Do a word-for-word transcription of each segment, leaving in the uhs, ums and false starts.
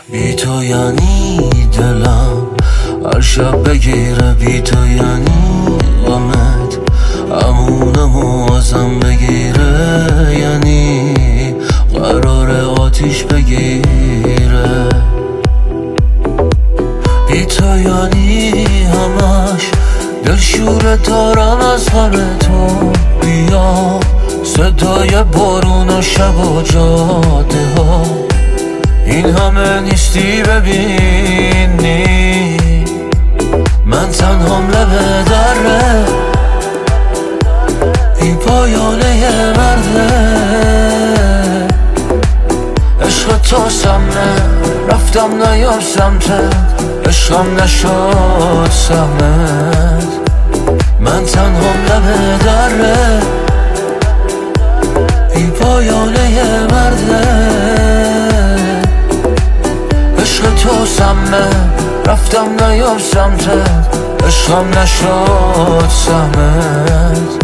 بی تو یعنی دلم هر شب بگیره، بی تو یعنی غمت همونمو ازم بگیره، یعنی قرار آتیش بگیره. بی تو یعنی همش دلشوره دارم از غم تو، بیا صدای بارون و شب و جاده ها، این همه نیستی ببینی من تنهام لب دره، این پایانه مرده. عشق تو سمه رفتم نیار سمتت، عشقم نشد سمت، من تنهام لب دره، این پایانه مرده. عشق تو سمه رفتم نیار سمتت، عشقم نشد سمت.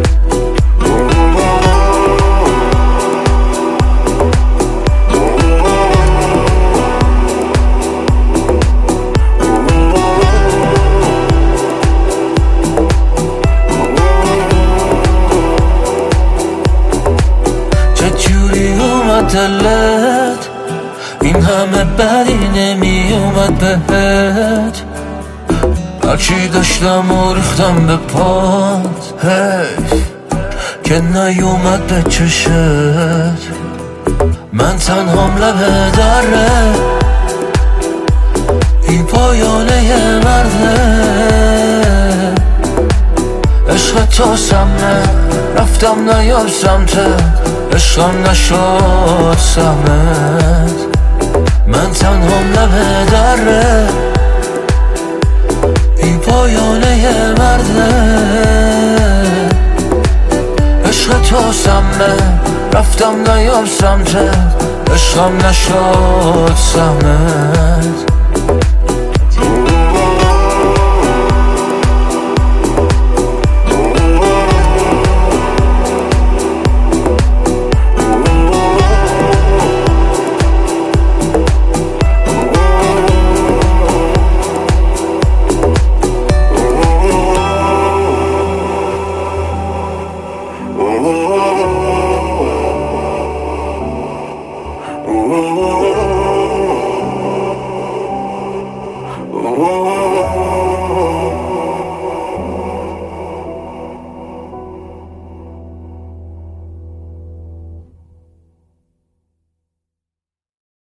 چجوری اومد دلت این همه بدی نمی اومد بهت، هرچی داشتم و ریختم به پات، حیف که نیومد به چشت، من تنهام لب دره، این پایانه مرده. عشق تو سمه رفتم نیار سمتت، عشقم نشد سمت، من تنهام لب دره، این پایانه مرده. عشق تو سمه رفتم نیار سمتت، عشقم نشد سمت.